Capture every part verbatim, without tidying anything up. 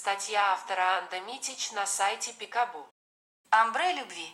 Статья автора Анда Митич на сайте Пикабу. Амбре любви.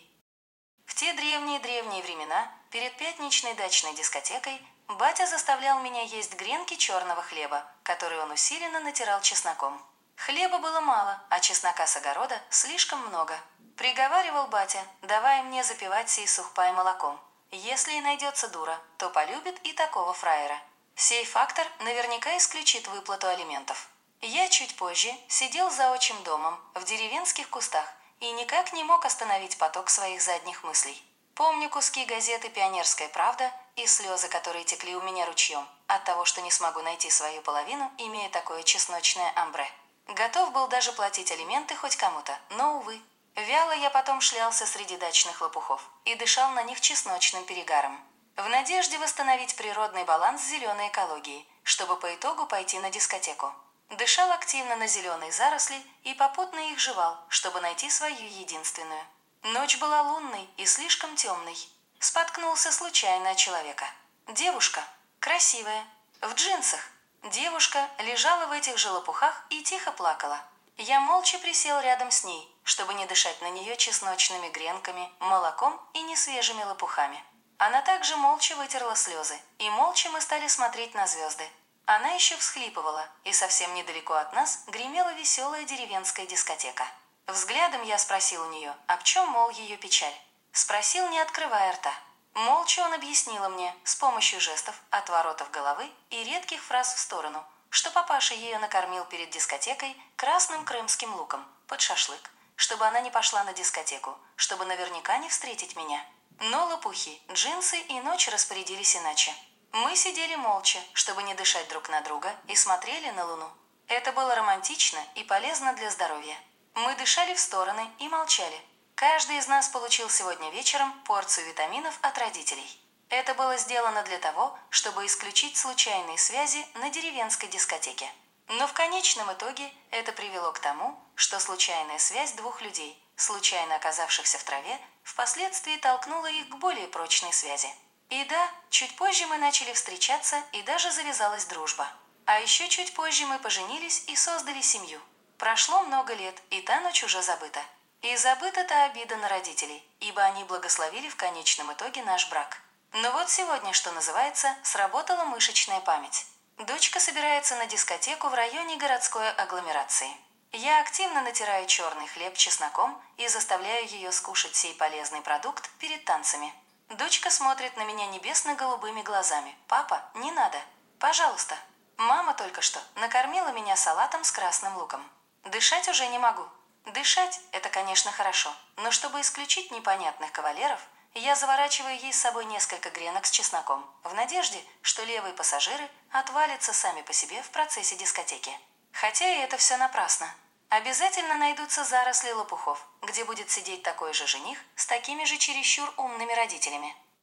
В те древние-древние времена, перед пятничной дачной дискотекой, батя заставлял меня есть гренки черного хлеба, который он усиленно натирал чесноком. Хлеба было мало, а чеснока с огорода слишком много. Приговаривал батя, давая мне запивать сей сухпай молоком. Если и найдется дура, то полюбит и такого фраера. Сей фактор наверняка исключит выплату алиментов. Я чуть позже сидел за отчим домом в деревенских кустах и никак не мог остановить поток своих задних мыслей. Помню куски газеты «Пионерская правда» и слезы, которые текли у меня ручьем от того, что не смогу найти свою половину, имея такое чесночное амбре. Готов был даже платить алименты хоть кому-то, но, увы. Вяло я потом шлялся среди дачных лопухов и дышал на них чесночным перегаром, в надежде восстановить природный баланс зеленой экологии, чтобы по итогу пойти на дискотеку. Дышал активно на зеленые заросли и попутно их жевал, чтобы найти свою единственную. Ночь была лунной и слишком темной. Споткнулся случайно от человека. Девушка, красивая, в джинсах. Девушка лежала в этих же лопухах и тихо плакала. Я молча присел рядом с ней, чтобы не дышать на нее чесночными гренками, молоком и несвежими лопухами. Она также молча вытерла слезы, и молча мы стали смотреть на звезды. Она еще всхлипывала, и совсем недалеко от нас гремела веселая деревенская дискотека. Взглядом я спросил у нее, об чем, мол, ее печаль. Спросил, не открывая рта. Молча он объяснила мне, с помощью жестов, отворотов головы и редких фраз в сторону, что папаша ее накормил перед дискотекой красным крымским луком под шашлык, чтобы она не пошла на дискотеку, чтобы наверняка не встретить меня. Но лопухи, джинсы и ночь распорядились иначе. Мы сидели молча, чтобы не дышать друг на друга, и смотрели на луну. Это было романтично и полезно для здоровья. Мы дышали в стороны и молчали. Каждый из нас получил сегодня вечером порцию витаминов от родителей. Это было сделано для того, чтобы исключить случайные связи на деревенской дискотеке. Но в конечном итоге это привело к тому, что случайная связь двух людей, случайно оказавшихся в траве, впоследствии толкнула их к более прочной связи. И да, чуть позже мы начали встречаться, и даже завязалась дружба. А еще чуть позже мы поженились и создали семью. Прошло много лет, и та ночь уже забыта. И забыта та обида на родителей, ибо они благословили в конечном итоге наш брак. Но вот сегодня, что называется, сработала мышечная память. Дочка собирается на дискотеку в районе городской агломерации. Я активно натираю черный хлеб чесноком и заставляю ее скушать сей полезный продукт перед танцами. Дочка смотрит на меня небесно-голубыми глазами. «Папа, не надо. Пожалуйста». Мама только что накормила меня салатом с красным луком. Дышать уже не могу. Дышать – это, конечно, хорошо, но чтобы исключить непонятных кавалеров, я заворачиваю ей с собой несколько гренок с чесноком, в надежде, что левые пассажиры отвалятся сами по себе в процессе дискотеки. Хотя и это все напрасно. Обязательно найдутся заросли лопухов, где будет сидеть такой же жених с такими же чересчур умными родителями.